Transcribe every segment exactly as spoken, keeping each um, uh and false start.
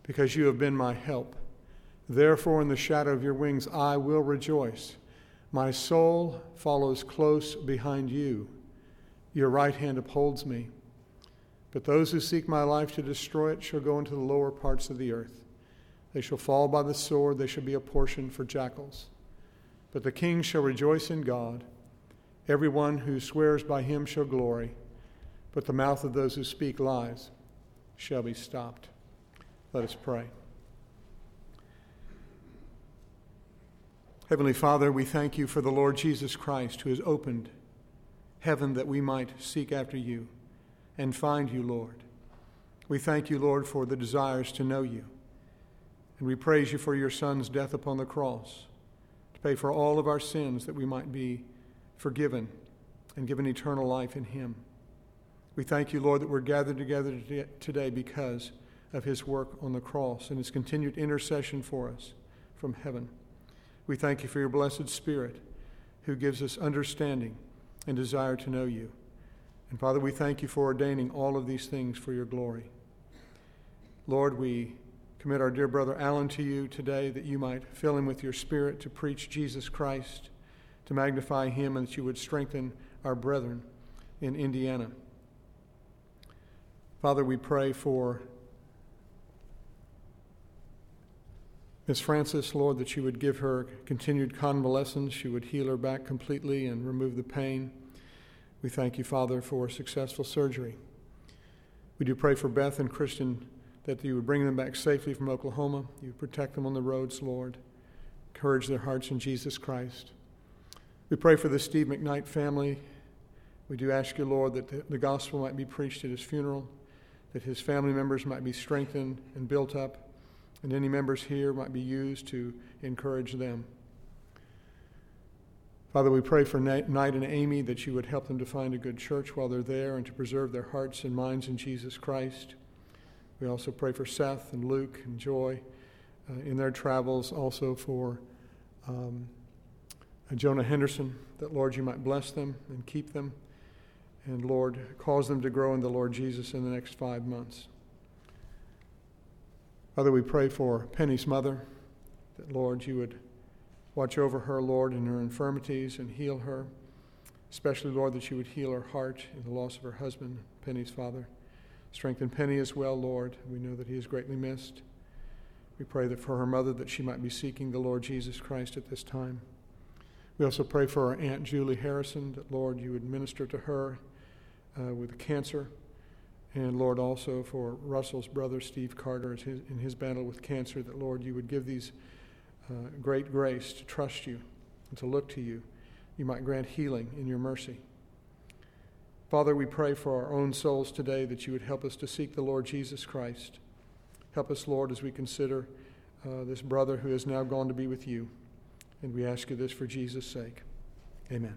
because you have been my help. Therefore, in the shadow of your wings, I will rejoice. My soul follows close behind you. Your right hand upholds me. But those who seek my life to destroy it shall go into the lower parts of the earth. They shall fall by the sword. They shall be a portion for jackals. But the king shall rejoice in God. Everyone who swears by him shall glory. But the mouth of those who speak lies shall be stopped. Let us pray. Heavenly Father, we thank you for the Lord Jesus Christ, who has opened heaven that we might seek after you and find you, Lord. We thank you, Lord, for the desires to know you. And we praise you for your Son's death upon the cross, to pay for all of our sins that we might be forgiven and given eternal life in him. We thank you, Lord, that we're gathered together today because of his work on the cross and his continued intercession for us from heaven. We thank you for your blessed Spirit, who gives us understanding and desire to know you. And Father, we thank you for ordaining all of these things for your glory. Lord, we commit our dear brother Alan to you today, that you might fill him with your Spirit to preach Jesus Christ, to magnify him, and that you would strengthen our brethren in Indiana. Father, we pray for Miss Francis, Lord, that you would give her continued convalescence, you would heal her back completely and remove the pain. We thank you, Father, for successful surgery. We do pray for Beth and Christian, that you would bring them back safely from Oklahoma. You would protect them on the roads, Lord. Encourage their hearts in Jesus Christ. We pray for the Steve McKnight family. We do ask you, Lord, that the, the gospel might be preached at his funeral, that his family members might be strengthened and built up, and any members here might be used to encourage them. Father, we pray for Knight and Amy, that you would help them to find a good church while they're there and to preserve their hearts and minds in Jesus Christ. We also pray for Seth and Luke and Joy uh, in their travels, also for um, Jonah Henderson, that, Lord, you might bless them and keep them, and, Lord, cause them to grow in the Lord Jesus in the next five months. Father, we pray for Penny's mother, that, Lord, you would watch over her, Lord, in her infirmities and heal her, especially, Lord, that you would heal her heart in the loss of her husband, Penny's father. Strengthen Penny as well, Lord. We know that he is greatly missed. We pray that for her mother, that she might be seeking the Lord Jesus Christ at this time. We also pray for our Aunt Julie Harrison, that, Lord, you would minister to her uh, with cancer. And, Lord, also for Russell's brother, Steve Carter, in his battle with cancer, that, Lord, you would give these uh, great grace to trust you and to look to you. You might grant healing in your mercy. Father, we pray for our own souls today, that you would help us to seek the Lord Jesus Christ. Help us, Lord, as we consider uh, this brother who has now gone to be with you. And we ask you this for Jesus' sake. Amen.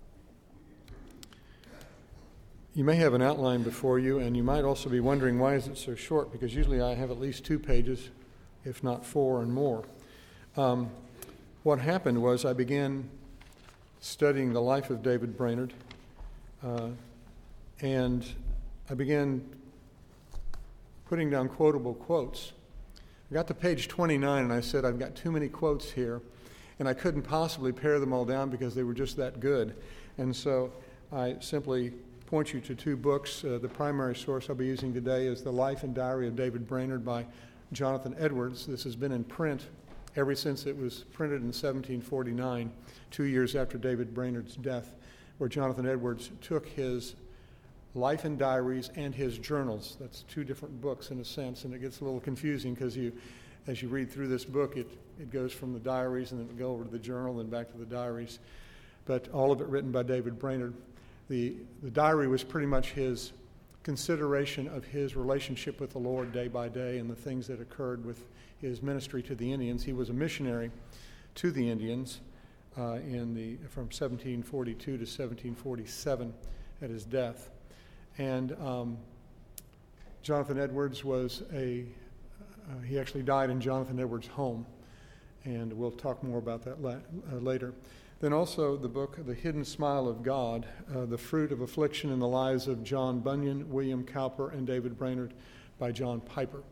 You may have an outline before you, and you might also be wondering, why is it so short? Because usually I have at least two pages, if not four and more. Um, what happened was I began studying the life of David Brainerd, uh, and I began putting down quotable quotes. I got to page twenty-nine, and I said, I've got too many quotes here, and I couldn't possibly pare them all down because they were just that good. And so I simply point you to two books. Uh, the primary source I'll be using today is The Life and Diary of David Brainerd by Jonathan Edwards. This has been in print ever since it was printed in seventeen forty-nine, two years after David Brainerd's death, where Jonathan Edwards took his life and diaries and his journals. That's two different books in a sense, and it gets a little confusing because you, as you read through this book, it, it goes from the diaries and then it goes over to the journal and back to the diaries. But all of it written by David Brainerd. The, the diary was pretty much his consideration of his relationship with the Lord day by day and the things that occurred with his ministry to the Indians. He was a missionary to the Indians uh, in the from seventeen forty-two to seventeen forty-seven at his death. And um, Jonathan Edwards was a, uh, he actually died in Jonathan Edwards' home, and we'll talk more about that la- uh, later. Then also the book, The Hidden Smile of God, uh, The Fruit of Affliction in the Lives of John Bunyan, William Cowper, and David Brainerd by John Piper.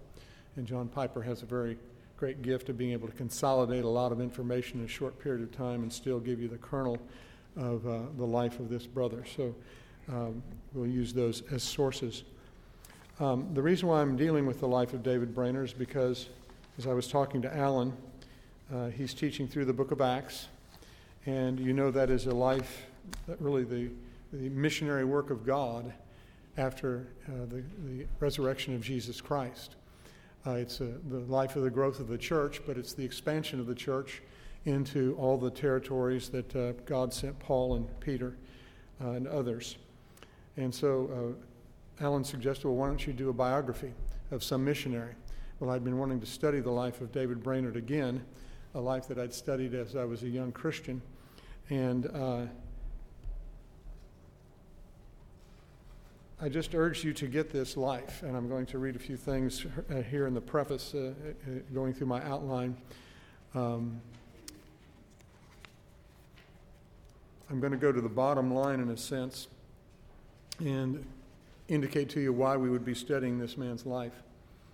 And John Piper has a very great gift of being able to consolidate a lot of information in a short period of time and still give you the kernel of uh, the life of this brother. So um, we'll use those as sources. Um, the reason why I'm dealing with the life of David Brainerd is because, as I was talking to Alan, uh, he's teaching through the book of Acts, and you know that is a life, that really the, the missionary work of God after uh, the, the resurrection of Jesus Christ. Uh, it's a, the life of the growth of the church, but it's the expansion of the church into all the territories that uh, God sent Paul and Peter uh, and others. And so uh, Alan suggested, well, why don't you do a biography of some missionary? Well, I'd been wanting to study the life of David Brainerd again, a life that I'd studied as I was a young Christian. And uh, I just urge you to get this life, and I'm going to read a few things uh, here in the preface, uh, uh, going through my outline. Um, I'm going to go to the bottom line in a sense and indicate to you why we would be studying this man's life.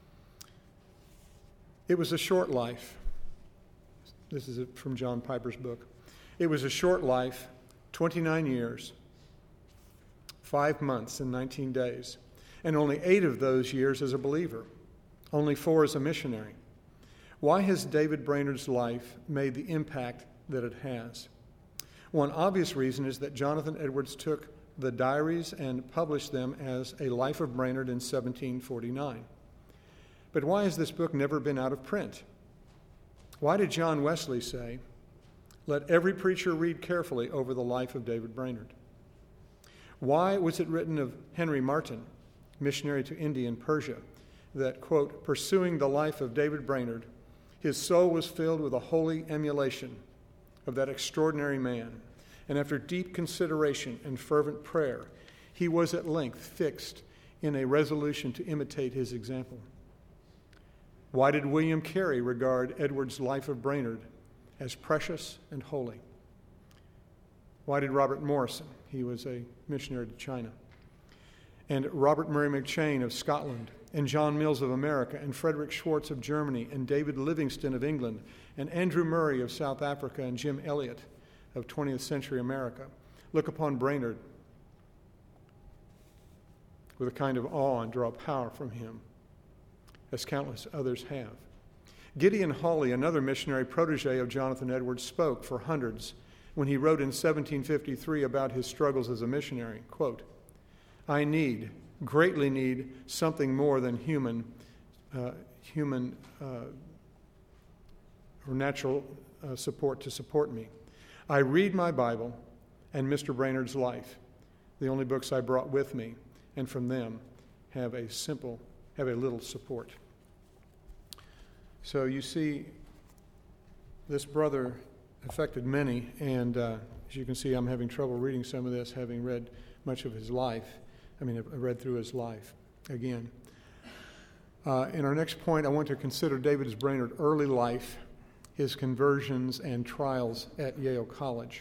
It was a short life. This is from John Piper's book. It was a short life, twenty-nine years. Five months and nineteen days, and only eight of those years as a believer, only four as a missionary. Why has David Brainerd's life made the impact that it has? One obvious reason is that Jonathan Edwards took the diaries and published them as a Life of Brainerd in seventeen forty-nine. But why has this book never been out of print? Why did John Wesley say, "Let every preacher read carefully over the life of David Brainerd"? Why was it written of Henry Martyn, missionary to India and Persia, that, quote, pursuing the life of David Brainerd, his soul was filled with a holy emulation of that extraordinary man, and after deep consideration and fervent prayer, he was at length fixed in a resolution to imitate his example? Why did William Carey regard Edwards' Life of Brainerd as precious and holy? Why did Robert Morrison, he was a missionary to China, and Robert Murray McCheyne of Scotland, and John Mills of America, and Frederick Schwartz of Germany, and David Livingstone of England, and Andrew Murray of South Africa, and Jim Elliot of twentieth century America look upon Brainerd with a kind of awe and draw power from him, as countless others have? Gideon Hawley, another missionary protege of Jonathan Edwards, spoke for hundreds when he wrote in seventeen fifty-three about his struggles as a missionary, quote, "I need, greatly need, something more than human, uh, human uh, or natural uh, support to support me. I read my Bible and Mister Brainerd's life, the only books I brought with me, and from them have a simple, have a little support." So you see, this brother affected many, and uh, as you can see, I'm having trouble reading some of this, having read much of his life. I mean, I've read through his life again. Uh, in our next point, I want to consider David Brainerd's early life, his conversions and trials at Yale College.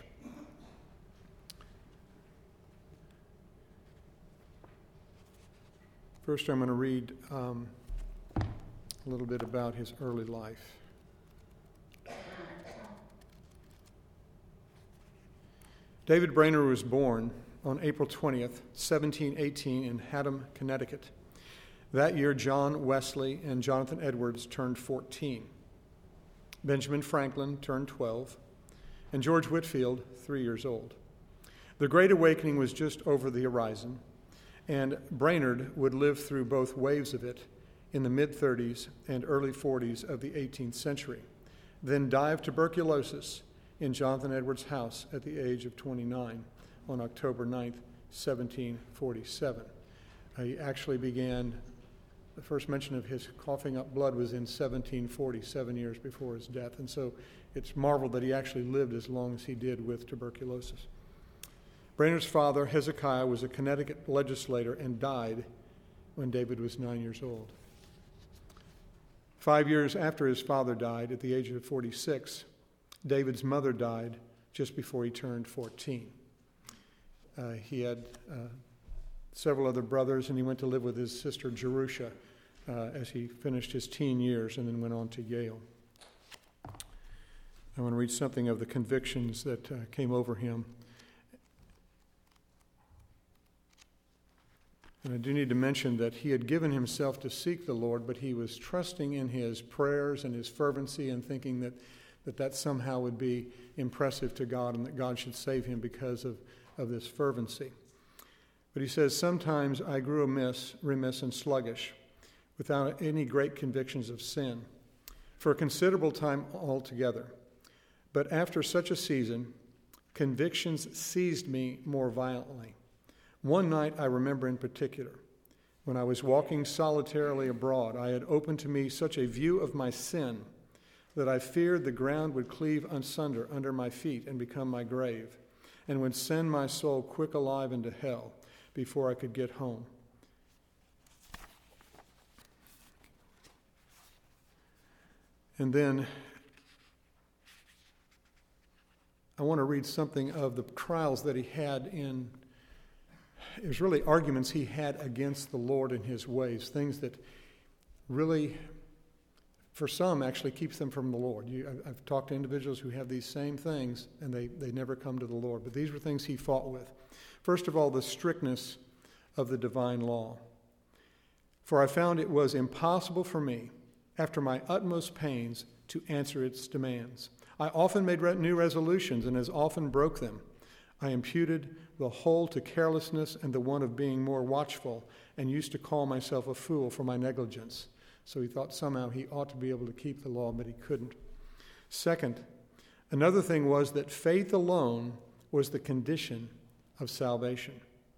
First, I'm going to read um, a little bit about his early life. David Brainerd was born on April twentieth, seventeen eighteen, in Haddam, Connecticut. That year, John Wesley and Jonathan Edwards turned fourteen. Benjamin Franklin turned twelve, and George Whitefield, three years old. The Great Awakening was just over the horizon, and Brainerd would live through both waves of it in the mid-thirties and early forties of the eighteenth century, then die of tuberculosis in Jonathan Edwards' house at the age of twenty-nine on October ninth, seventeen forty-seven. Uh, he actually began, the first mention of his coughing up blood was in seventeen forty, seven years before his death, and so it's marveled that he actually lived as long as he did with tuberculosis. Brainerd's father, Hezekiah, was a Connecticut legislator and died when David was nine years old. Five years after his father died, at the age of forty-six, David's mother died just before he turned fourteen. Uh, he had uh, several other brothers, and he went to live with his sister Jerusha uh, as he finished his teen years and then went on to Yale. I want to read something of the convictions that uh, came over him. And I do need to mention that he had given himself to seek the Lord, but he was trusting in his prayers and his fervency and thinking that that, that somehow would be impressive to God and that God should save him because of, of this fervency. But he says, sometimes I grew amiss, remiss and sluggish, without any great convictions of sin, for a considerable time altogether. But after such a season, convictions seized me more violently. One night I remember in particular, when I was walking solitarily abroad, I had opened to me such a view of my sin that I feared the ground would cleave asunder under my feet and become my grave, and would send my soul quick alive into hell before I could get home. And then I want to read something of the trials that he had in, it was really arguments he had against the Lord and his ways, things that really, for some, actually keeps them from the Lord. You, I've talked to individuals who have these same things, and they, they never come to the Lord. But these were things he fought with. First of all, the strictness of the divine law. For I found it was impossible for me, after my utmost pains, to answer its demands. I often made re- new resolutions, and as often broke them. I imputed the whole to carelessness and the want of being more watchful, and used to call myself a fool for my negligence. So he thought somehow he ought to be able to keep the law, but he couldn't. Second, another thing was that faith alone was the condition of salvation.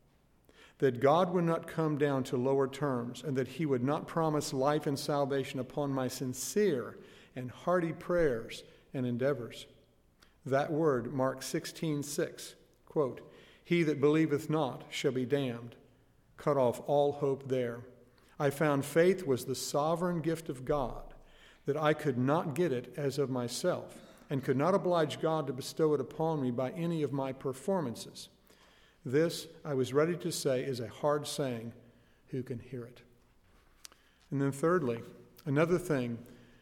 That God would not come down to lower terms, and that he would not promise life and salvation upon my sincere and hearty prayers and endeavors. That word, Mark sixteen six, quote, "He that believeth not shall be damned." Cut off all hope there. I found faith was the sovereign gift of God, that I could not get it as of myself, and could not oblige God to bestow it upon me by any of my performances. This, I was ready to say, is a hard saying. Who can hear it? And then thirdly, another thing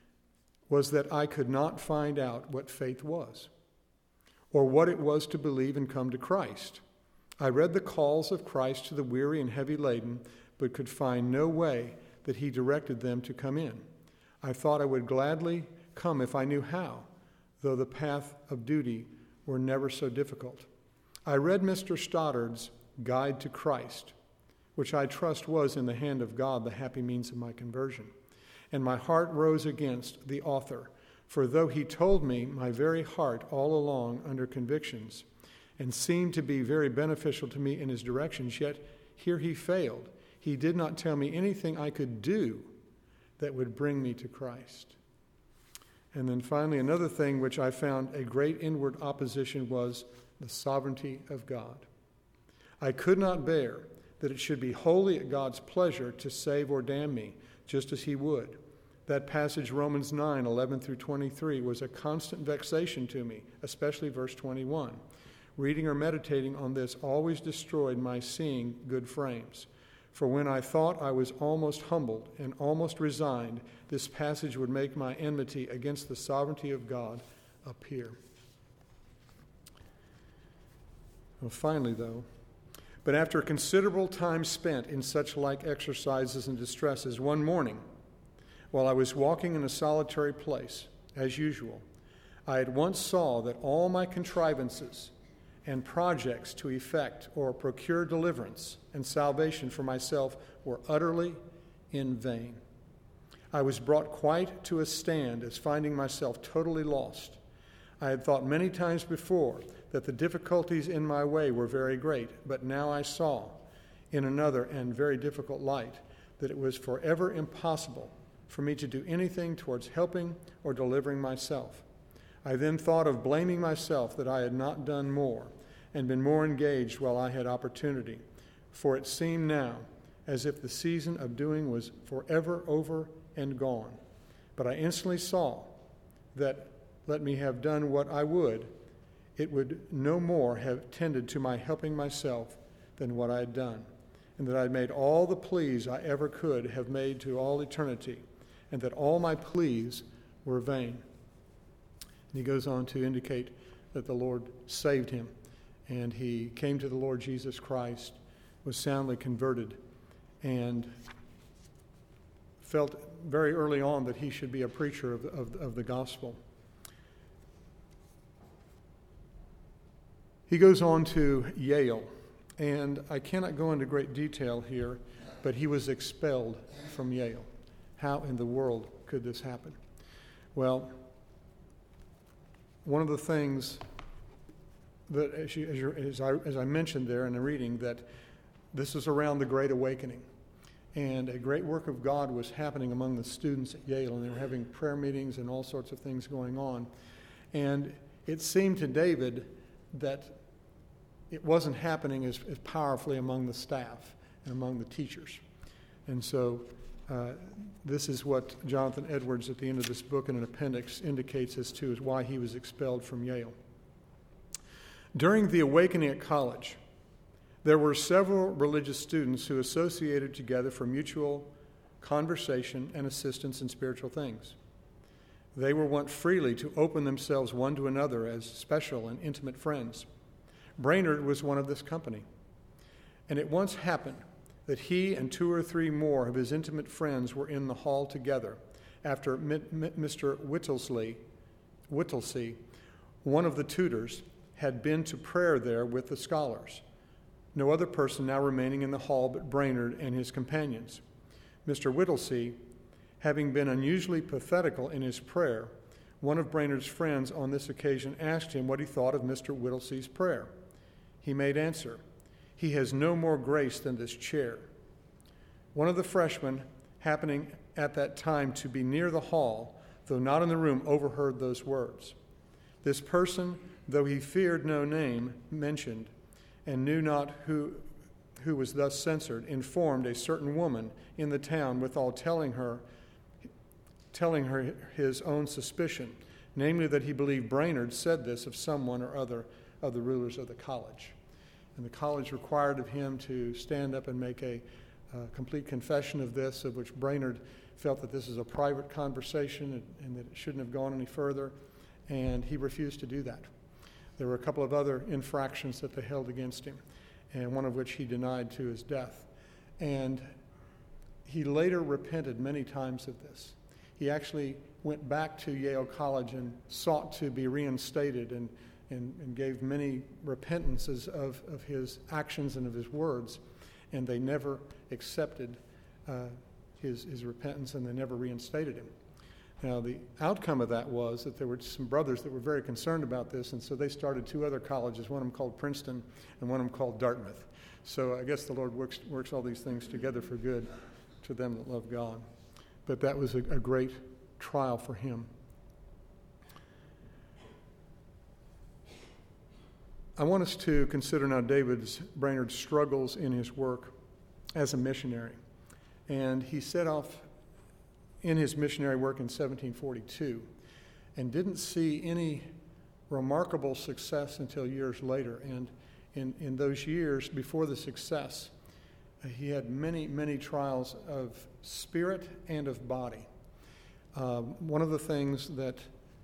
was that I could not find out what faith was, or what it was to believe and come to Christ. I read the calls of Christ to the weary and heavy laden, but could find no way that he directed them to come in. I thought I would gladly come if I knew how, though the path of duty were never so difficult. I read Mister Stoddard's Guide to Christ, which I trust was in the hand of God the happy means of my conversion, and my heart rose against the author, for though he told me my very heart all along under convictions, and seemed to be very beneficial to me in his directions, yet here he failed. He did not tell me anything I could do that would bring me to Christ. And then finally, another thing which I found a great inward opposition was the sovereignty of God. I could not bear that it should be wholly at God's pleasure to save or damn me, just as he would. That passage, Romans nine, eleven through twenty-three, was a constant vexation to me, especially verse twenty-one. Reading or meditating on this always destroyed my seeing good frames. For when I thought I was almost humbled and almost resigned, this passage would make my enmity against the sovereignty of God appear. Well, finally, though, but after a considerable time spent in such like exercises and distresses, one morning, while I was walking in a solitary place, as usual, I at once saw that all my contrivances and projects to effect or procure deliverance and salvation for myself were utterly in vain. I was brought quite to a stand as finding myself totally lost. I had thought many times before that the difficulties in my way were very great, but now I saw, in another and very difficult light, that it was forever impossible for me to do anything towards helping or delivering myself. I then thought of blaming myself that I had not done more and been more engaged while I had opportunity, for it seemed now as if the season of doing was forever over and gone. But I instantly saw that, let me have done what I would, it would no more have tended to my helping myself than what I had done. and that I had made all the pleas I ever could have made to all eternity, and that all my pleas were vain. And he goes on to indicate that the Lord saved him, and he came to the Lord Jesus Christ, was soundly converted, and felt very early on that he should be a preacher of, of, of the gospel. He goes on to Yale, and I cannot go into great detail here, but he was expelled from Yale. How in the world could this happen? Well, one of the things that, as, you, as, you, as, I, as I mentioned there in the reading, that this is around the Great Awakening. And a great work of God was happening among the students at Yale, and they were having prayer meetings and all sorts of things going on. And it seemed to David that it wasn't happening as, as powerfully among the staff and among the teachers. And so uh, this is what Jonathan Edwards at the end of this book in an appendix indicates as to is why he was expelled from Yale. During the awakening at college, there were several religious students who associated together for mutual conversation and assistance in spiritual things. They were wont freely to open themselves one to another as special and intimate friends. Brainerd was one of this company. And it once happened that he and two or three more of his intimate friends were in the hall together after Mister Whittlesey, Whittlesey, one of the tutors, had been to prayer there with the scholars. No other person now remaining in the hall but Brainerd and his companions. Mister Whittlesey, having been unusually pathetical in his prayer, one of Brainerd's friends on this occasion asked him what he thought of Mister Whittlesey's prayer. He made answer, "He has no more grace than this chair." One of the freshmen, happening at that time to be near the hall, though not in the room, overheard those words. This person, though he feared no name mentioned, and knew not who who was thus censored, informed a certain woman in the town withal telling her telling her his own suspicion, namely that he believed Brainerd said this of someone or other of the rulers of the college. And the college required of him to stand up and make a uh, complete confession of this, of which Brainerd felt that this is a private conversation and, and that it shouldn't have gone any further, and he refused to do that. There were a couple of other infractions that they held against him, and one of which he denied to his death. And he later repented many times of this. He actually went back to Yale College and sought to be reinstated and, and, and gave many repentances of, of his actions and of his words, and they never accepted uh, his, his repentance, and they never reinstated him. Now, the outcome of that was that there were some brothers that were very concerned about this, and so they started two other colleges, one of them called Princeton and one of them called Dartmouth. So I guess the Lord works, works all these things together for good to them that love God. But that was a, a great trial for him. I want us to consider now David's, Brainerd's struggles in his work as a missionary. And he set off in his missionary work in seventeen forty-two and didn't see any remarkable success until years later. And in, in those years before the success, uh, he had many, many trials of spirit and of body. Uh, one of the things that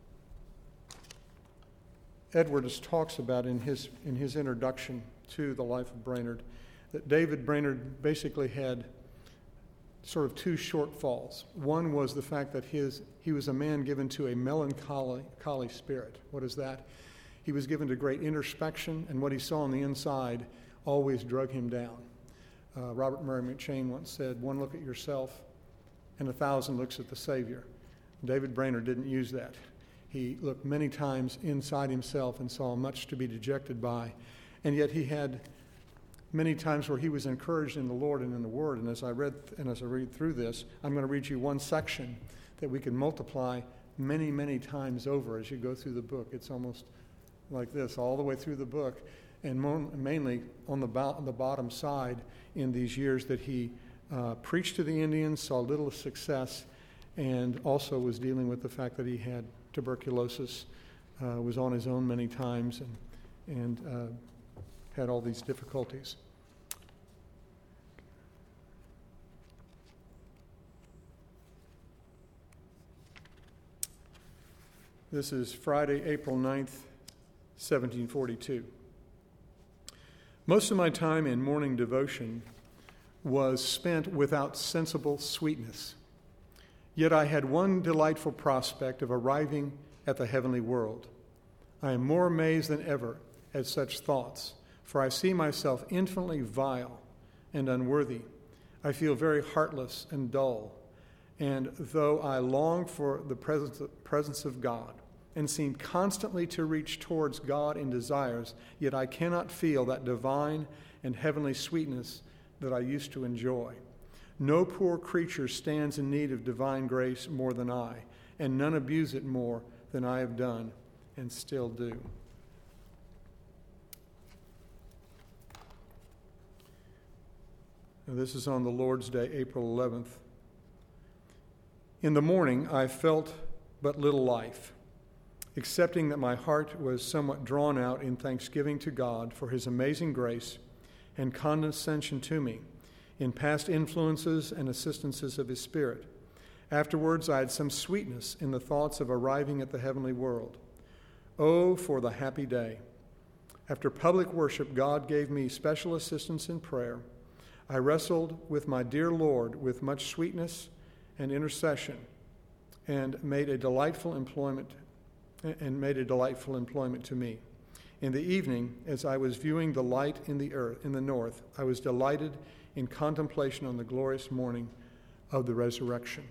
Edwards talks about in his, in his introduction to the life of Brainerd, that David Brainerd basically had sort of two shortfalls. One was the fact that his he was a man given to a melancholy melancholy spirit. What is that? He was given to great introspection, and what he saw on the inside always drug him down. Uh, Robert Murray McCheyne once said, "One look at yourself and a thousand looks at the Savior." David Brainerd didn't use that. He looked many times inside himself and saw much to be dejected by, and yet he had many times where he was encouraged in the Lord and in the Word. And as I read and as I read through this, I'm going to read you one section that we can multiply many, many times over as you go through the book. It's almost like this, all the way through the book, and mo- mainly on the, bo- the bottom side in these years that he uh, preached to the Indians, saw little success, and also was dealing with the fact that he had tuberculosis, uh, was on his own many times, and, and uh, had all these difficulties. This is Friday, April ninth, seventeen forty-two. Most of my time in morning devotion was spent without sensible sweetness. Yet I had one delightful prospect of arriving at the heavenly world. I am more amazed than ever at such thoughts, for I see myself infinitely vile and unworthy. I feel very heartless and dull, and though I long for the presence, presence of God and seem constantly to reach towards God in desires, yet I cannot feel that divine and heavenly sweetness that I used to enjoy. No poor creature stands in need of divine grace more than I, and none abuse it more than I have done and still do. Now, this is on the Lord's Day, April eleventh. In the morning, I felt but little life, excepting that my heart was somewhat drawn out in thanksgiving to God for his amazing grace and condescension to me in past influences and assistances of his Spirit. Afterwards, I had some sweetness in the thoughts of arriving at the heavenly world. Oh, for the happy day! After public worship, God gave me special assistance in prayer. I wrestled with my dear Lord with much sweetness and intercession, and made a delightful employment and made a delightful employment to me. In the evening, as I was viewing the light in the earth in the north, I was delighted in contemplation on the glorious morning of the resurrection.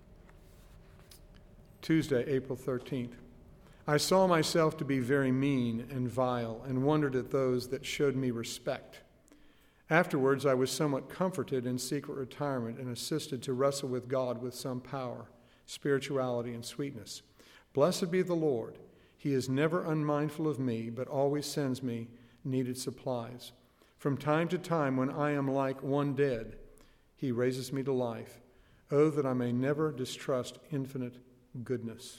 Tuesday, April thirteenth. I saw myself to be very mean and vile, and wondered at those that showed me respect. Afterwards, I was somewhat comforted in secret retirement and assisted to wrestle with God with some power, spirituality, and sweetness. Blessed be the Lord. He is never unmindful of me, but always sends me needed supplies. From time to time, when I am like one dead, he raises me to life. Oh, that I may never distrust infinite goodness.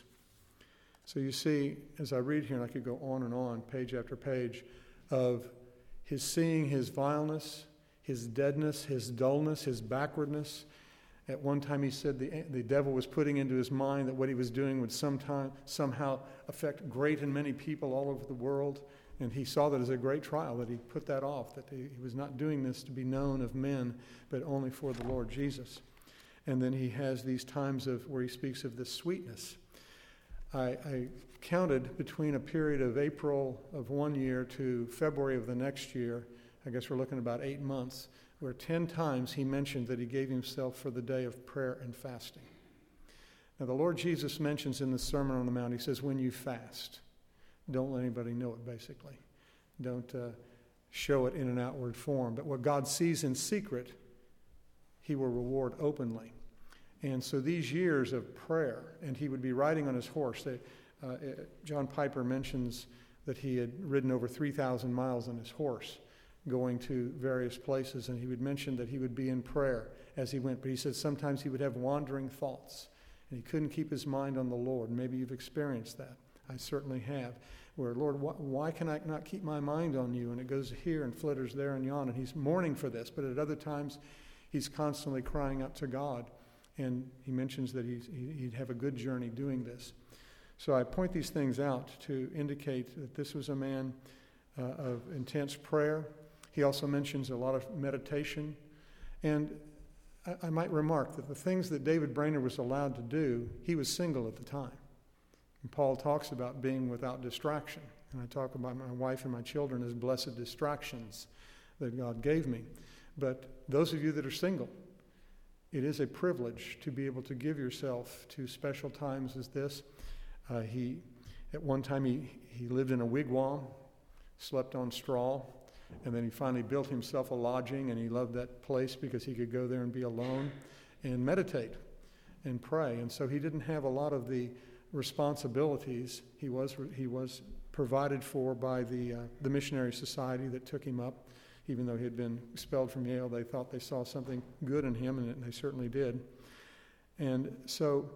So you see, as I read here, and I could go on and on, page after page, of his seeing his vileness, his deadness, his dullness, his backwardness. At one time he said the, the devil was putting into his mind that what he was doing would sometime, somehow affect great and many people all over the world. And he saw that as a great trial, that he put that off, that he, he was not doing this to be known of men, but only for the Lord Jesus. And then he has these times of where he speaks of this sweetness. I, I counted between a period of April of one year to February of the next year, I guess we're looking at about eight months, where ten times he mentioned that he gave himself for the day of prayer and fasting. Now, the Lord Jesus mentions in the Sermon on the Mount, he says, when you fast, don't let anybody know it, basically. Don't uh, show it in an outward form. But what God sees in secret, he will reward openly. And so these years of prayer, and he would be riding on his horse. They, uh, John Piper mentions that he had ridden over three thousand miles on his horse, going to various places, and he would mention that he would be in prayer as he went. But he said sometimes he would have wandering thoughts, and he couldn't keep his mind on the Lord. Maybe you've experienced that. I certainly have. Where, Lord, wh- why can I not keep my mind on you? And it goes here and flitters there and yon, and he's mourning for this. But at other times, he's constantly crying out to God. And he mentions that he's, he'd have a good journey doing this. So I point these things out to indicate that this was a man uh, of intense prayer. He also mentions a lot of meditation. And I, I might remark that the things that David Brainerd was allowed to do, he was single at the time. And Paul talks about being without distraction. And I talk about my wife and my children as blessed distractions that God gave me. But those of you that are single, it is a privilege to be able to give yourself to special times as this. Uh, he, at one time, he, he lived in a wigwam, slept on straw, and then he finally built himself a lodging, and he loved that place because he could go there and be alone and meditate and pray. And so he didn't have a lot of the responsibilities. He was he was provided for by the uh, the missionary society that took him up. Even though he had been expelled from Yale, they thought they saw something good in him, and they certainly did. And so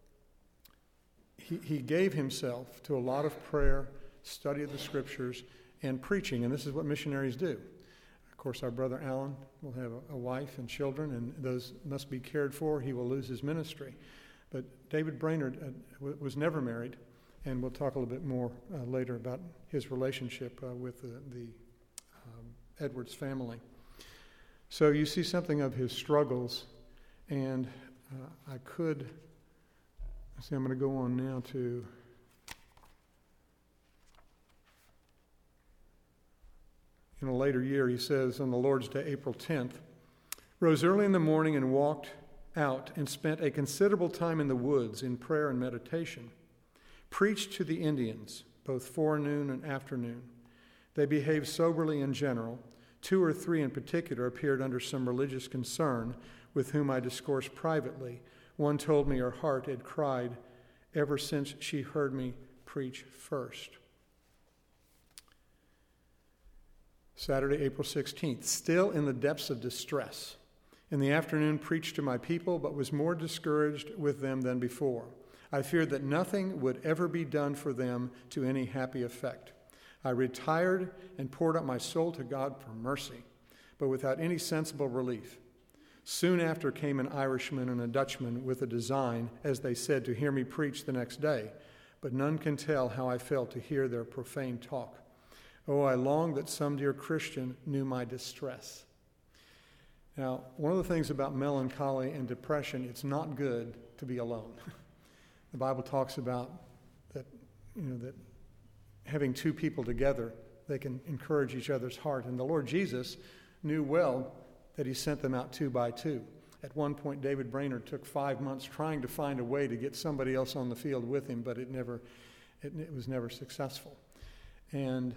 he, he gave himself to a lot of prayer, study of the Scriptures, and preaching, and this is what missionaries do. Of course, our brother Alan will have a, a wife and children, and those must be cared for. He will lose his ministry. But David Brainerd uh, w- was never married, And we'll talk a little bit more uh, later about his relationship uh, with the, the um, Edwards family. So you see something of his struggles, and uh, I could, see, I'm going to go on now to, in a later year, he says, on the Lord's Day, April tenth, rose early in the morning and walked out and spent a considerable time in the woods in prayer and meditation. Preached to the Indians, both forenoon and afternoon. They behaved soberly in general. Two or three in particular appeared under some religious concern, with whom I discoursed privately. One told me her heart had cried ever since she heard me preach first. Saturday, April sixteenth, still in the depths of distress. In the afternoon, preached to my people, but was more discouraged with them than before. I feared that nothing would ever be done for them to any happy effect. I retired and poured out my soul to God for mercy, but without any sensible relief. Soon after came an Irishman and a Dutchman with a design, as they said, to hear me preach the next day, but none can tell how I felt to hear their profane talk. Oh, I longed that some dear Christian knew my distress. Now, one of the things about melancholy and depression, it's not good to be alone. The Bible talks about that, you know, that having two people together, they can encourage each other's heart. And the Lord Jesus knew well that he sent them out two by two. At one point, David Brainerd took five months trying to find a way to get somebody else on the field with him, but it never, it, it was never successful. And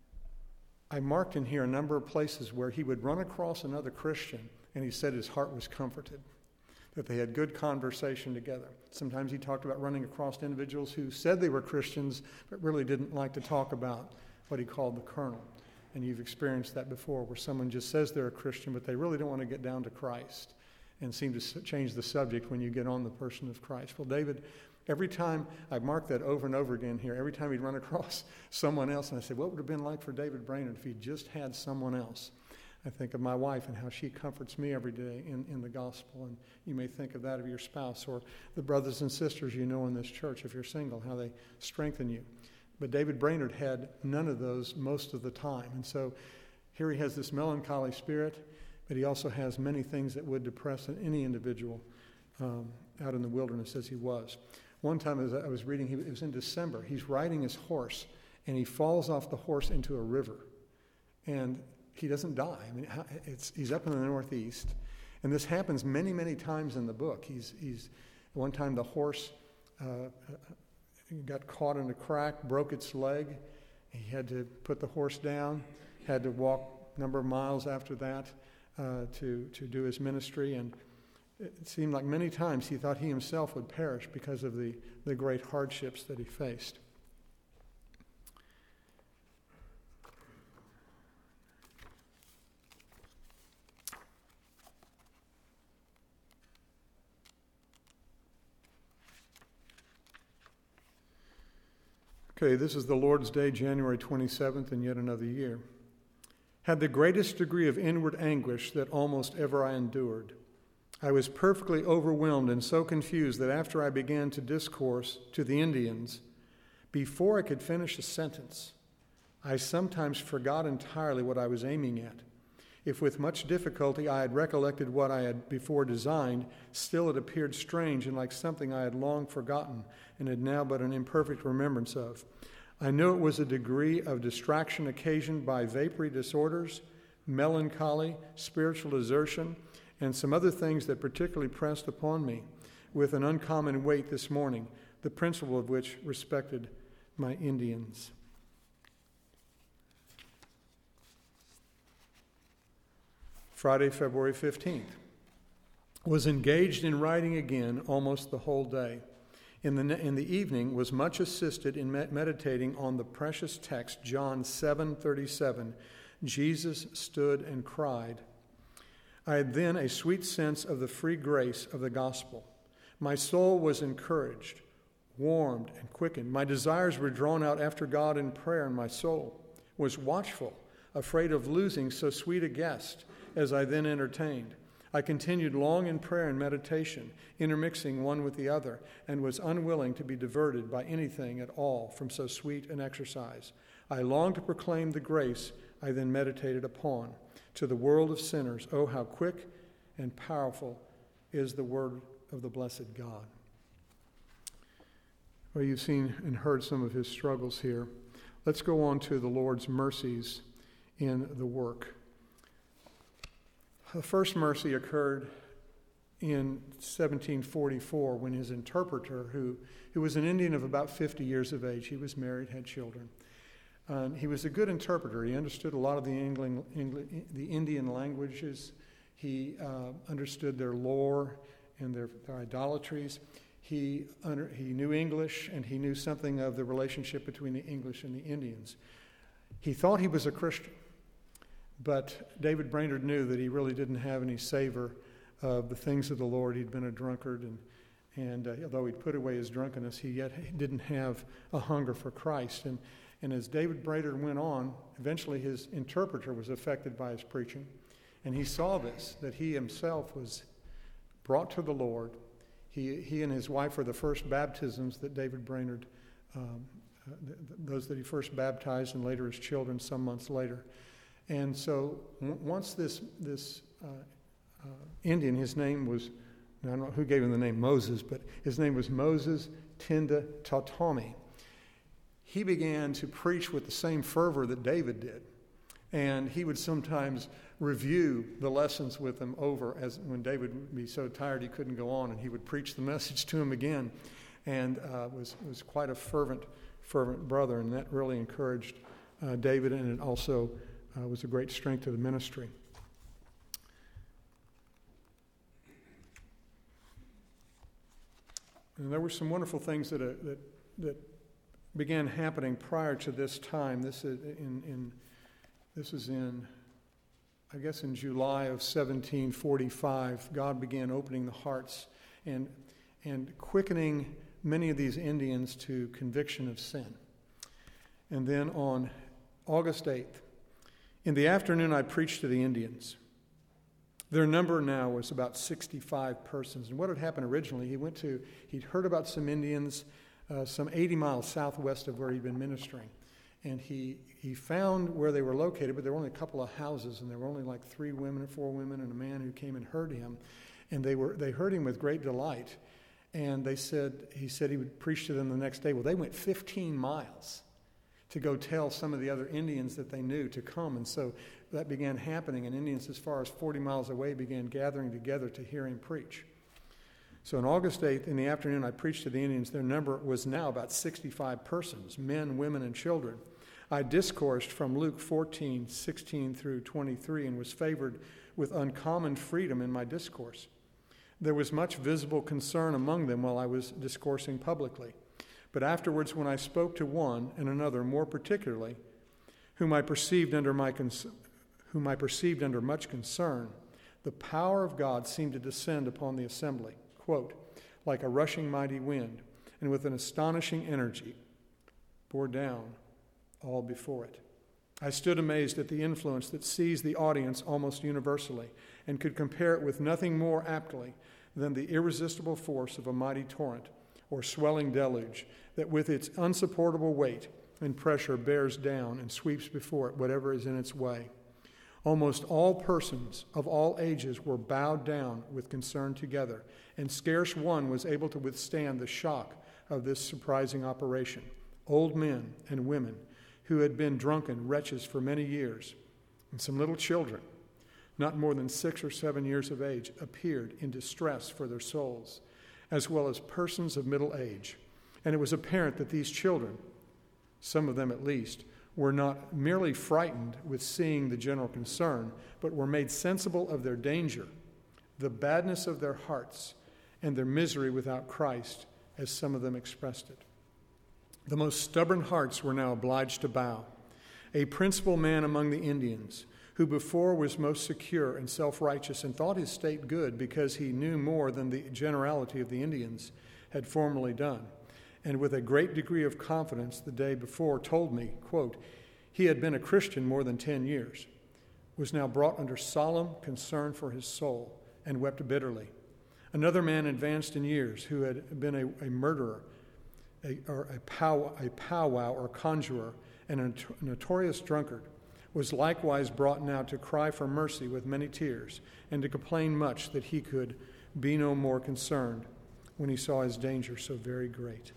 I marked in here a number of places where he would run across another Christian, and he said his heart was comforted, that they had good conversation together. Sometimes he talked about running across individuals who said they were Christians, but really didn't like to talk about what he called the kernel. And you've experienced that before, where someone just says they're a Christian, but they really don't want to get down to Christ and seem to change the subject when you get on the person of Christ. Well, David, every time, I marked that over and over again here, every time he'd run across someone else, and I said, what would it have been like for David Brainerd if he'd just had someone else? I think of my wife and how she comforts me every day in, in the gospel, and you may think of that of your spouse or the brothers and sisters you know in this church, if you're single, how they strengthen you. But David Brainerd had none of those most of the time, and so here he has this melancholy spirit, but he also has many things that would depress any individual um, out in the wilderness as he was. One time as I was reading, he, it was in December, he's riding his horse, and he falls off the horse into a river, and he doesn't die. I mean, it's, he's up in the Northeast, and this happens many, many times in the book. He's, he's one time the horse uh, got caught in a crack, broke its leg. He had to put the horse down, had to walk a number of miles after that uh, to, to do his ministry, and it seemed like many times he thought he himself would perish because of the, the great hardships that he faced. Okay, this is the Lord's Day, January twenty-seventh, in yet another year. Had the greatest degree of inward anguish that almost ever I endured. I was perfectly overwhelmed and so confused that after I began to discourse to the Indians, before I could finish a sentence, I sometimes forgot entirely what I was aiming at. If with much difficulty I had recollected what I had before designed, still it appeared strange and like something I had long forgotten and had now but an imperfect remembrance of. I knew it was a degree of distraction occasioned by vapory disorders, melancholy, spiritual desertion, and some other things that particularly pressed upon me with an uncommon weight this morning, the principal of which respected my Indians. Friday, February fifteenth. Was engaged in writing again almost the whole day. In the, in the evening was much assisted in med- meditating on the precious text, John seven thirty-seven. Jesus stood and cried. I had then a sweet sense of the free grace of the gospel. My soul was encouraged, warmed, and quickened. My desires were drawn out after God in prayer, and my soul was watchful, afraid of losing so sweet a guest as I then entertained. I continued long in prayer and meditation, intermixing one with the other, and was unwilling to be diverted by anything at all from so sweet an exercise. I longed to proclaim the grace I then meditated upon to the world of sinners. Oh, how quick and powerful is the word of the blessed God. Well, you've seen and heard some of his struggles here. Let's go on to the Lord's mercies in the work. The first mercy occurred in seventeen forty-four when his interpreter, who, who was an Indian of about fifty years of age, he was married, had children. Um, he was a good interpreter. He understood a lot of the, England, England, the Indian languages. He uh, understood their lore and their, their idolatries. He, under, he knew English, and he knew something of the relationship between the English and the Indians. He thought he was a Christian, but David Brainerd knew that he really didn't have any savor of the things of the Lord. He'd been a drunkard, and, and uh, although he'd put away his drunkenness, he yet didn't have a hunger for Christ. And, and as David Brainerd went on, eventually his interpreter was affected by his preaching, and he saw this, that he himself was brought to the Lord. He, he and his wife were the first baptisms that David Brainerd, um, uh, th- th- those that he first baptized, and later his children some months later. And so w- once this this uh, uh, Indian, his name was, I don't know who gave him the name Moses, but his name was Moses Tinda Tautami. He began to preach with the same fervor that David did. And he would sometimes review the lessons with them over, as when David would be so tired he couldn't go on, and he would preach the message to him again. And uh, was was quite a fervent, fervent brother, and that really encouraged uh, David, and it also uh, was a great strength to the ministry. And there were some wonderful things that uh, that that began happening prior to this time. This is in in this is in. I guess in July of seventeen forty-five, God began opening the hearts and and quickening many of these Indians to conviction of sin. And then on August eighth, in the afternoon, I preached to the Indians. Their number now was about sixty-five persons. And what had happened originally, he went to, he'd heard about some Indians uh, some eighty miles southwest of where he'd been ministering. And he, he found where they were located, but there were only a couple of houses, and there were only like three women or four women and a man who came and heard him. And they were they heard him with great delight. And they said, he said he would preach to them the next day. Well, they went fifteen miles to go tell some of the other Indians that they knew to come. And so that began happening, and Indians as far as forty miles away began gathering together to hear him preach. So on August eighth, in the afternoon, I preached to the Indians. Their number was now about sixty-five persons, men, women, and children. I discoursed from Luke fourteen, sixteen through twenty-three, and was favored with uncommon freedom in my discourse. There was much visible concern among them while I was discoursing publicly. But afterwards, when I spoke to one and another more particularly, whom I perceived under my cons- whom I perceived under much concern, the power of God seemed to descend upon the assembly, quote, like a rushing mighty wind, and with an astonishing energy bore down all before it. I stood amazed at the influence that seized the audience almost universally, and could compare it with nothing more aptly than the irresistible force of a mighty torrent or swelling deluge that with its unsupportable weight and pressure bears down and sweeps before it whatever is in its way. Almost all persons of all ages were bowed down with concern together, and scarce one was able to withstand the shock of this surprising operation. Old men and women who had been drunken wretches for many years, and some little children, not more than six or seven years of age, appeared in distress for their souls, as well as persons of middle age. And it was apparent that these children, some of them at least, were not merely frightened with seeing the general concern, but were made sensible of their danger, the badness of their hearts, and their misery without Christ, as some of them expressed it. The most stubborn hearts were now obliged to bow. A principal man among the Indians, who before was most secure and self-righteous and thought his state good because he knew more than the generality of the Indians had formerly done, and with a great degree of confidence the day before told me, quote, he had been a Christian more than ten years, was now brought under solemn concern for his soul and wept bitterly. Another man advanced in years who had been a, a murderer, a, or a, pow, a powwow or conjurer, and a notorious drunkard, was likewise brought now to cry for mercy with many tears, and to complain much that he could be no more concerned when he saw his danger so very great.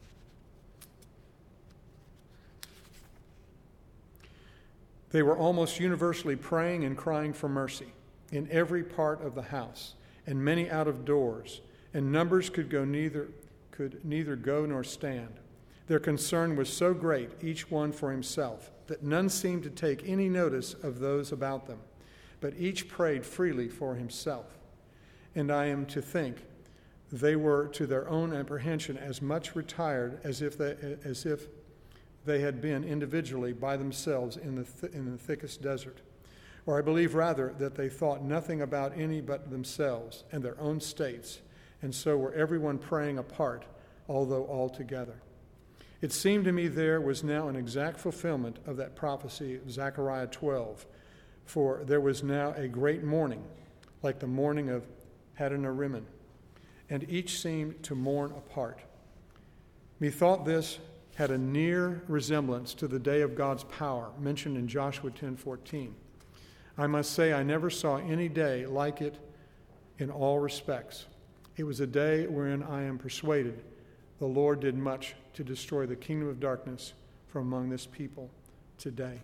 They were almost universally praying and crying for mercy in every part of the house, and many out of doors, and numbers could go neither could neither go nor stand. Their concern was so great, each one for himself, that none seemed to take any notice of those about them, but each prayed freely for himself. And I am to think they were to their own apprehension as much retired as if they, as if they had been individually by themselves in the, th- in the thickest desert. Or I believe rather that they thought nothing about any but themselves and their own states, and so were everyone praying apart, although all together. It seemed to me there was now an exact fulfillment of that prophecy of Zechariah twelve, for there was now a great mourning, like the mourning of Hadanarimon, and each seemed to mourn apart. Methought this had a near resemblance to the day of God's power mentioned in Joshua ten fourteen. I must say I never saw any day like it in all respects. It was a day wherein I am persuaded the Lord did much to destroy the kingdom of darkness from among this people today.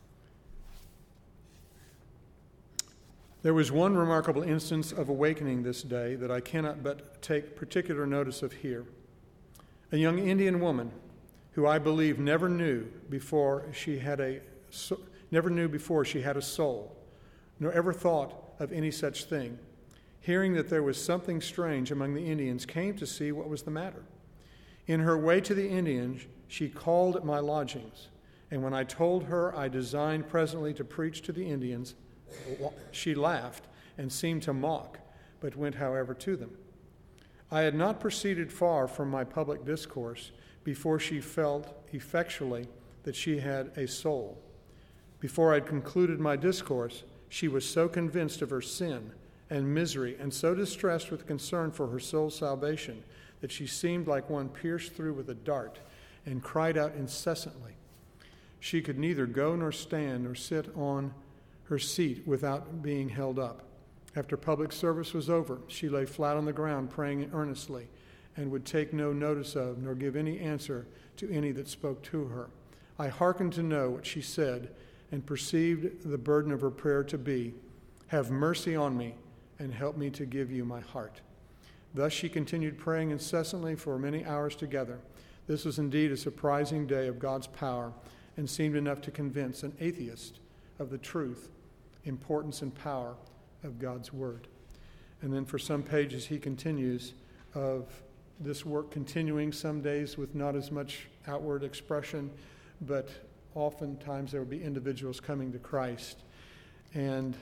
There was one remarkable instance of awakening this day that I cannot but take particular notice of here. A young Indian woman who I believe never knew before she had a never knew before she had a soul, nor ever thought of any such thing, hearing that there was something strange among the Indians, came to see what was the matter. In her way to the Indians, she called at my lodgings, and when I told her I designed presently to preach to the Indians, she laughed and seemed to mock, but went, however, to them. I had not proceeded far from my public discourse before she felt effectually that she had a soul. Before I had concluded my discourse, she was so convinced of her sin and misery, and so distressed with concern for her soul's salvation, that she seemed like one pierced through with a dart, and cried out incessantly. She could neither go nor stand nor sit on her seat without being held up. After public service was over, she lay flat on the ground praying earnestly, and would take no notice of nor give any answer to any that spoke to her. I hearkened to know what she said, and perceived the burden of her prayer to be, "Have mercy on me, and help me to give you my heart." Thus she continued praying incessantly for many hours together. This was indeed a surprising day of God's power, and seemed enough to convince an atheist of the truth, importance, and power of God's word. And then for some pages he continues of this work continuing, some days with not as much outward expression, but oftentimes there will be individuals coming to Christ. And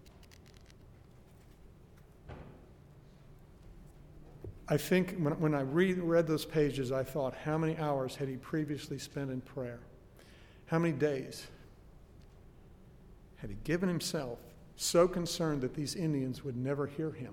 I think when, when I read, read those pages, I thought, how many hours had he previously spent in prayer? How many days had he given himself, so concerned that these Indians would never hear him?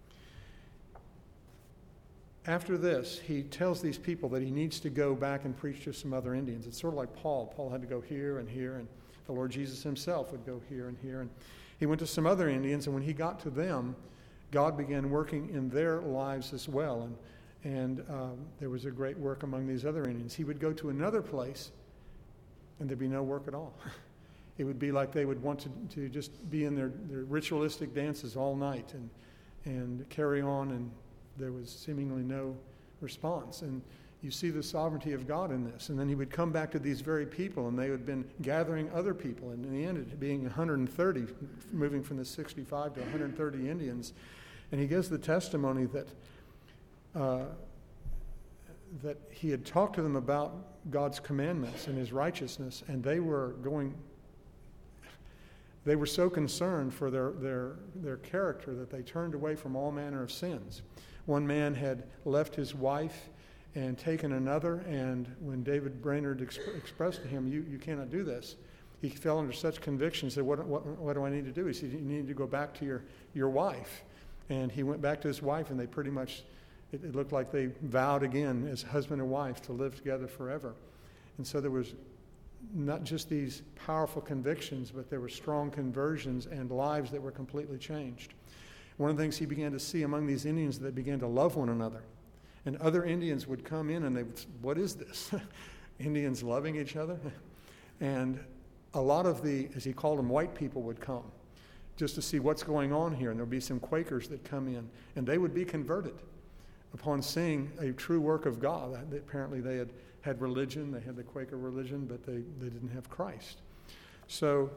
After this, he tells these people that he needs to go back and preach to some other Indians. It's sort of like Paul. Paul had to go here and here, and the Lord Jesus himself would go here and here. And he went to some other Indians, and when he got to them, God began working in their lives as well. And, and um, there was a great work among these other Indians. He would go to another place, and there'd be no work at all. It would be like they would want to, to just be in their, their ritualistic dances all night and and carry on, and there was seemingly no response. And you see the sovereignty of God in this. And then he would come back to these very people, and they had been gathering other people, and in the end it being one hundred thirty, moving from the sixty-five to one hundred thirty Indians. And he gives the testimony that uh, that he had talked to them about God's commandments and his righteousness, and they were going They were so concerned for their, their, their character that they turned away from all manner of sins. One man had left his wife and taken another, and when David Brainerd exp- expressed to him, you, you cannot do this, he fell under such conviction and said, what, what, what do I need to do? He said, you need to go back to your, your wife. And he went back to his wife, and they pretty much, it, it looked like they vowed again as husband and wife to live together forever. And so there was not just these powerful convictions, but there were strong conversions and lives that were completely changed. One of the things he began to see among these Indians, they began to love one another. And other Indians would come in and they would say, what is this? Indians loving each other? And a lot of the, as he called them, white people would come just to see what's going on here. And there would be some Quakers that come in, and they would be converted upon seeing a true work of God. Apparently they had had religion, they had the Quaker religion, but they, they didn't have Christ. So,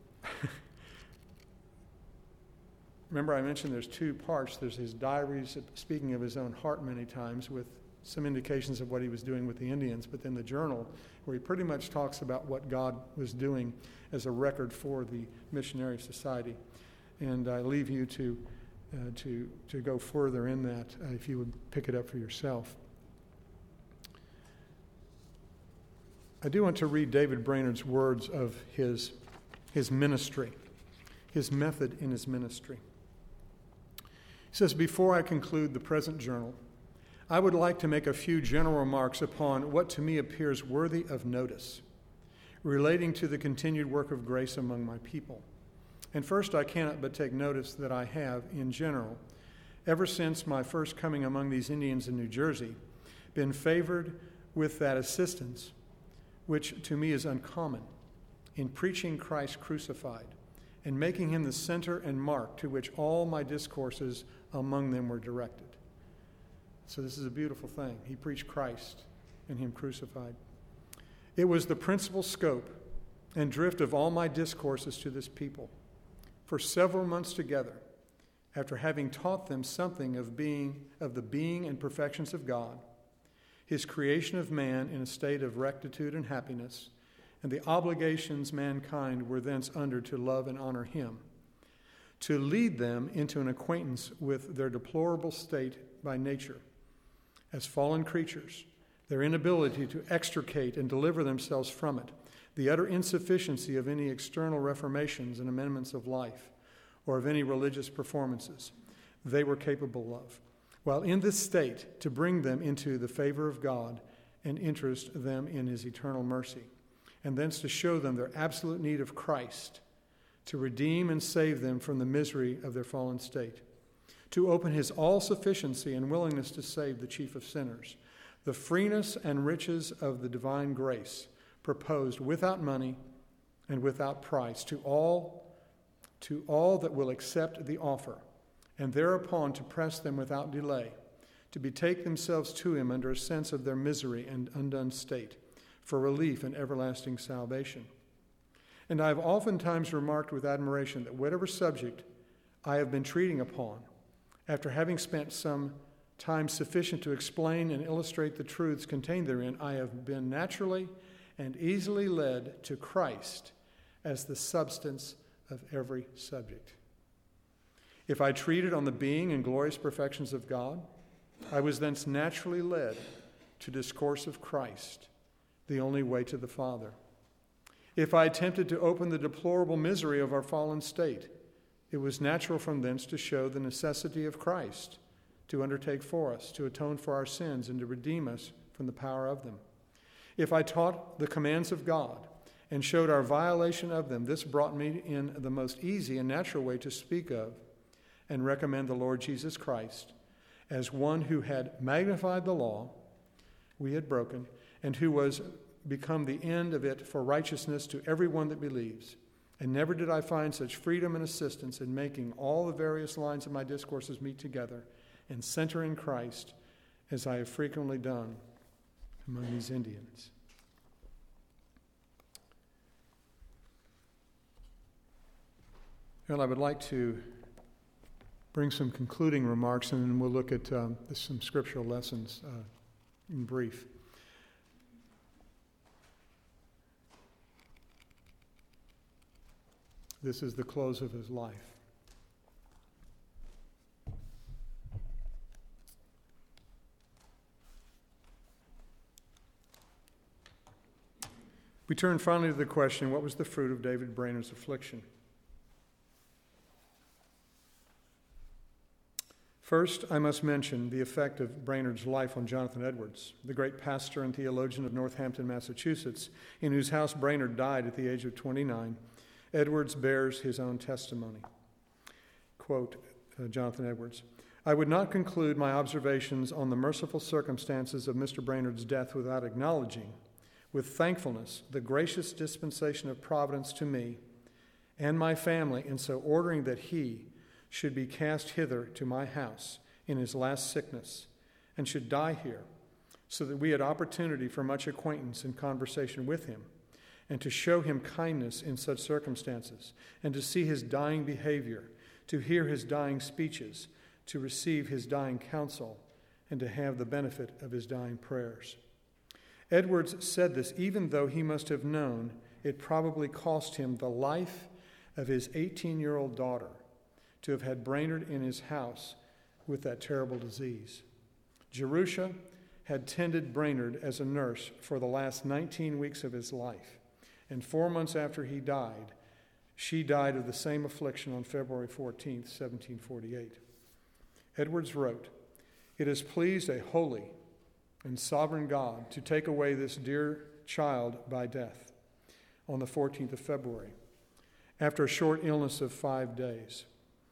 remember I mentioned there's two parts. There's his diaries, speaking of his own heart many times, with some indications of what he was doing with the Indians, but then the journal, where he pretty much talks about what God was doing as a record for the missionary society. And I leave you to uh, to to go further in that, uh, if you would pick it up for yourself. I do want to read David Brainerd's words of his his ministry, his method in his ministry. He says, "Before I conclude the present journal, I would like to make a few general remarks upon what to me appears worthy of notice, relating to the continued work of grace among my people. And first, I cannot but take notice that I have, in general, ever since my first coming among these Indians in New Jersey, been favored with that assistance, which to me is uncommon, in preaching Christ crucified, and making him the center and mark to which all my discourses among them were directed." So this is a beautiful thing. He preached Christ and him crucified. "It was the principal scope and drift of all my discourses to this people. For several months together, after having taught them something of being of the being and perfections of God, his creation of man in a state of rectitude and happiness, and the obligations mankind were thence under to love and honor him, to lead them into an acquaintance with their deplorable state by nature, as fallen creatures, their inability to extricate and deliver themselves from it, the utter insufficiency of any external reformations and amendments of life, or of any religious performances they were capable of, while in this state to bring them into the favor of God and interest them in his eternal mercy, and thence to show them their absolute need of Christ, to redeem and save them from the misery of their fallen state, to open his all-sufficiency and willingness to save the chief of sinners, the freeness and riches of the divine grace proposed without money and without price to all, to all that will accept the offer, and thereupon to press them without delay, to betake themselves to him under a sense of their misery and undone state, for relief and everlasting salvation. And I have oftentimes remarked with admiration that whatever subject I have been treating upon, after having spent some time sufficient to explain and illustrate the truths contained therein, I have been naturally and easily led to Christ as the substance of every subject. If I treated on the being and glorious perfections of God, I was thence naturally led to discourse of Christ, the only way to the Father. If I attempted to open the deplorable misery of our fallen state, it was natural from thence to show the necessity of Christ to undertake for us, to atone for our sins, and to redeem us from the power of them. If I taught the commands of God and showed our violation of them, this brought me in the most easy and natural way to speak of and recommend the Lord Jesus Christ as one who had magnified the law we had broken, and who was become the end of it for righteousness to everyone that believes. And never did I find such freedom and assistance in making all the various lines of my discourses meet together and center in Christ as I have frequently done among these Indians." Well, I would like to bring some concluding remarks, and then we'll look at um, some scriptural lessons uh, in brief. This is the close of his life. We turn finally to the question, what was the fruit of David Brainerd's affliction? First, I must mention the effect of Brainerd's life on Jonathan Edwards, the great pastor and theologian of Northampton, Massachusetts, in whose house Brainerd died at the age of twenty-nine. Edwards bears his own testimony. Quote, uh, Jonathan Edwards, "I would not conclude my observations on the merciful circumstances of Mister Brainerd's death without acknowledging, with thankfulness, the gracious dispensation of Providence to me and my family in so ordering that he should be cast hither to my house in his last sickness and should die here, so that we had opportunity for much acquaintance and conversation with him, and to show him kindness in such circumstances, and to see his dying behavior, to hear his dying speeches, to receive his dying counsel, and to have the benefit of his dying prayers." Edwards said this even though he must have known it probably cost him the life of his eighteen-year-old daughter to have had Brainerd in his house with that terrible disease. Jerusha had tended Brainerd as a nurse for the last nineteen weeks of his life, and four months after he died, she died of the same affliction on February fourteenth, seventeen forty-eight. Edwards wrote, "It has pleased a holy and sovereign God to take away this dear child by death on the fourteenth of February, after a short illness of five days.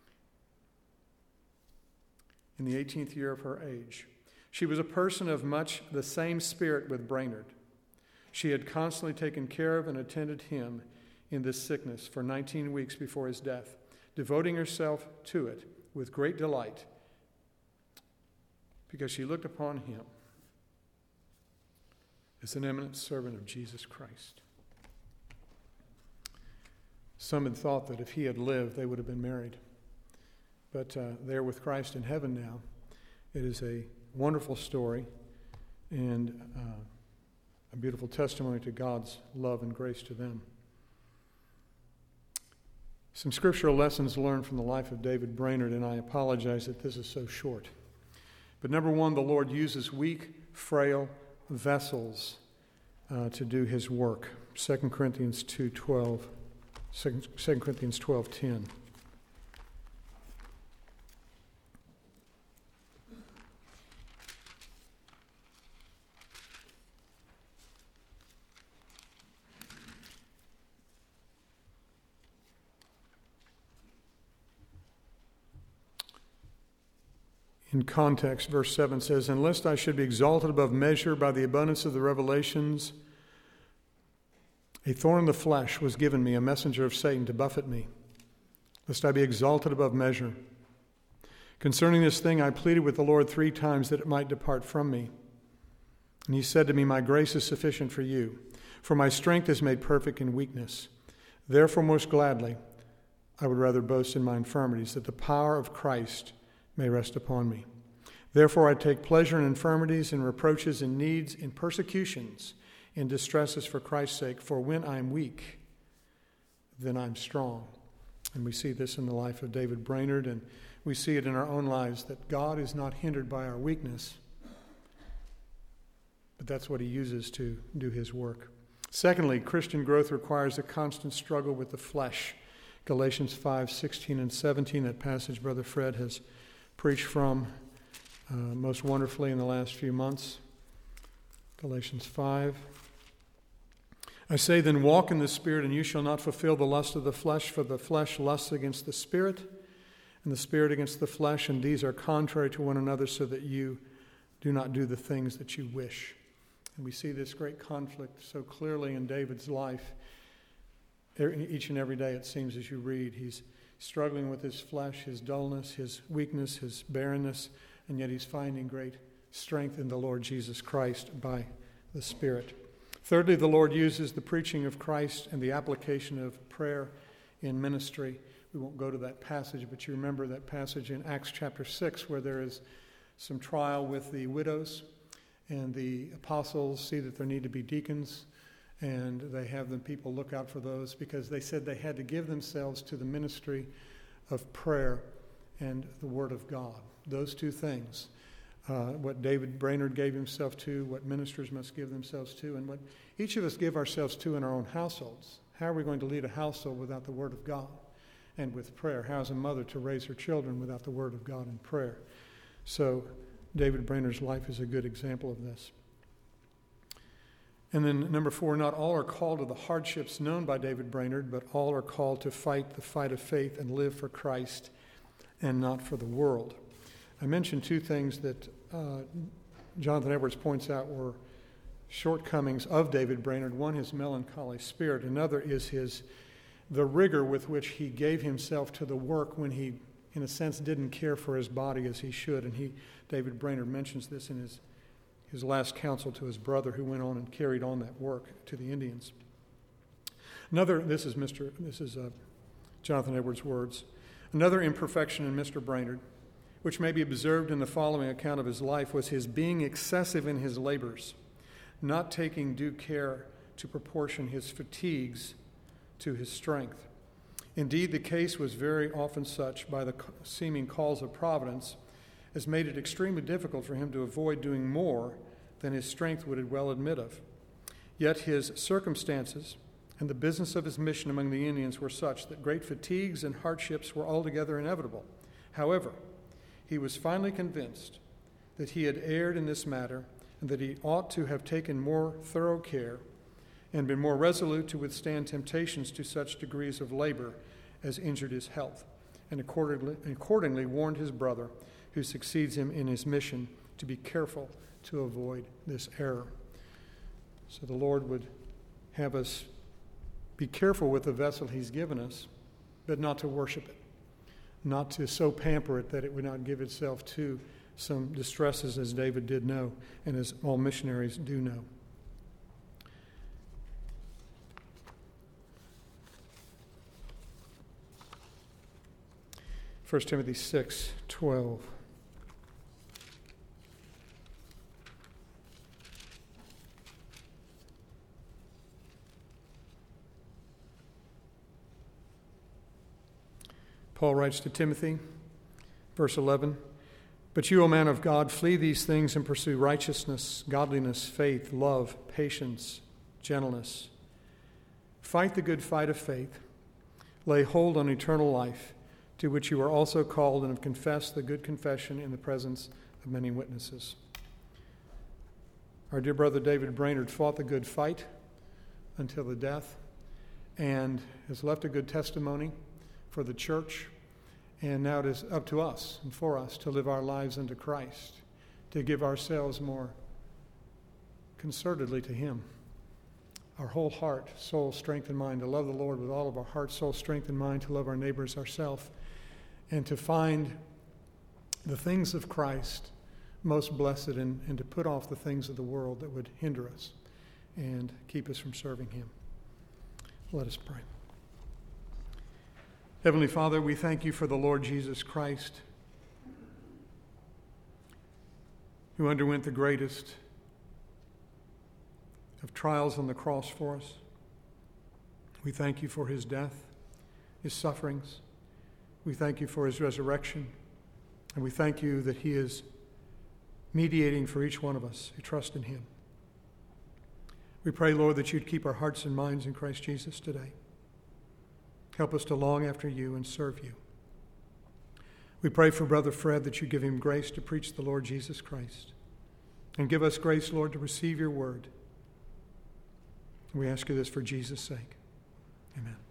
In the eighteenth year of her age. She was a person of much the same spirit with Brainerd. She had constantly taken care of and attended him in this sickness for nineteen weeks before his death, devoting herself to it with great delight, because she looked upon him as an eminent servant of Jesus Christ." Some had thought that if he had lived, they would have been married. But uh, they're with Christ in heaven now. It is a wonderful story and uh, a beautiful testimony to God's love and grace to them. Some scriptural lessons learned from the life of David Brainerd, and I apologize that this is so short. But number one, the Lord uses weak, frail vessels uh, to do his work. Second Corinthians two twelve, Second Corinthians twelve ten. In context, verse seven says, "And lest I should be exalted above measure by the abundance of the revelations, a thorn in the flesh was given me, a messenger of Satan to buffet me, lest I be exalted above measure. Concerning this thing I pleaded with the Lord three times that it might depart from me. And he said to me, My grace is sufficient for you, for my strength is made perfect in weakness. Therefore most gladly I would rather boast in my infirmities, that the power of Christ may rest upon me. Therefore I take pleasure in infirmities, in reproaches, in needs, in persecutions, in distresses for Christ's sake. For when I am weak, then I'm strong." And we see this in the life of David Brainerd, and we see it in our own lives, that God is not hindered by our weakness, but that's what he uses to do his work. Secondly, Christian growth requires a constant struggle with the flesh. Galatians five sixteen and seventeen, that passage Brother Fred has preached from uh, most wonderfully in the last few months. Galatians five. "I say then, walk in the Spirit, and you shall not fulfill the lust of the flesh, for the flesh lusts against the Spirit, and the Spirit against the flesh, and these are contrary to one another, so that you do not do the things that you wish." And we see this great conflict so clearly in David's life. Each and every day, it seems, as you read, he's struggling with his flesh, his dullness, his weakness, his barrenness, and yet he's finding great strength in the Lord Jesus Christ by the Spirit. Thirdly, the Lord uses the preaching of Christ and the application of prayer in ministry. We won't go to that passage, but you remember that passage in Acts chapter six where there is some trial with the widows, and the apostles see that there need to be deacons, and they have the people look out for those, because they said they had to give themselves to the ministry of prayer and the Word of God. Those two things, uh, what David Brainerd gave himself to, what ministers must give themselves to, and what each of us give ourselves to in our own households. How are we going to lead a household without the Word of God and with prayer? How is a mother to raise her children without the Word of God and prayer? So David Brainerd's life is a good example of this. And then number four, not all are called to the hardships known by David Brainerd, but all are called to fight the fight of faith and live for Christ and not for the world. I mentioned two things that uh, Jonathan Edwards points out were shortcomings of David Brainerd. One, his melancholy spirit. Another is his the rigor with which he gave himself to the work when he, in a sense, didn't care for his body as he should. And he, David Brainerd mentions this in his his last counsel to his brother, who went on and carried on that work to the Indians. Another, this is Mister This is uh, Jonathan Edwards' words. Another imperfection in Mister Brainerd, which may be observed in the following account of his life, was his being excessive in his labors, not taking due care to proportion his fatigues to his strength. Indeed, the case was very often such, by the seeming calls of providence, as made it extremely difficult for him to avoid doing more than his strength would well admit of. Yet his circumstances and the business of his mission among the Indians were such that great fatigues and hardships were altogether inevitable. However, he was finally convinced that he had erred in this matter and that he ought to have taken more thorough care and been more resolute to withstand temptations to such degrees of labor as injured his health, and accordingly, accordingly warned his brother, who succeeds him in his mission, to be careful to avoid this error. So the Lord would have us be careful with the vessel he's given us, but not to worship it, not to so pamper it that it would not give itself to some distresses, as David did know, and as all missionaries do know. First Timothy six twelve. Paul writes to Timothy, verse eleven, "But you, O man of God, flee these things and pursue righteousness, godliness, faith, love, patience, gentleness. Fight the good fight of faith. Lay hold on eternal life, to which you are also called and have confessed the good confession in the presence of many witnesses." Our dear brother David Brainerd fought the good fight until the death and has left a good testimony for the church, and now it is up to us and for us to live our lives unto Christ, to give ourselves more concertedly to Him, our whole heart, soul, strength, and mind, to love the Lord with all of our heart, soul, strength, and mind, to love our neighbors ourselves, and to find the things of Christ most blessed, and, and to put off the things of the world that would hinder us and keep us from serving Him. Let us pray. Heavenly Father, we thank you for the Lord Jesus Christ, who underwent the greatest of trials on the cross for us. We thank you for his death, his sufferings. We thank you for his resurrection. And we thank you that he is mediating for each one of us who trust in him. We pray, Lord, that you'd keep our hearts and minds in Christ Jesus today. Help us to long after you and serve you. We pray for Brother Fred that you give him grace to preach the Lord Jesus Christ. And give us grace, Lord, to receive your word. We ask you this for Jesus' sake. Amen.